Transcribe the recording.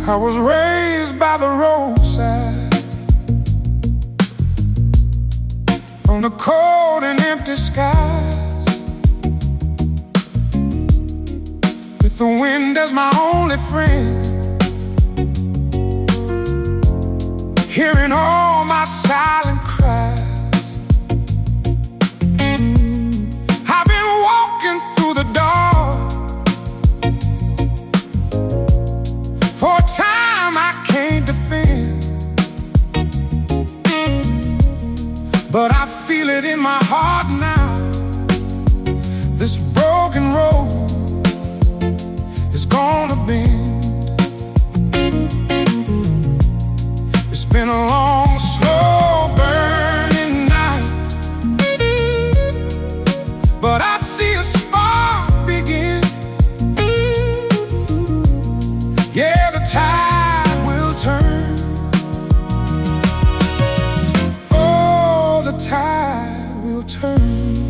I was raised by the roadside, from the cold and empty skies, with the wind as my only friend, hearing all my silent cries. I've been walking through the dark for a time I can't defend, but I feel it in my heart now. This broken road is gonna bend. It's been a long, slow burning night, but I see a spark begin. Yeah, the tide will turn. Oh, the tide will turn.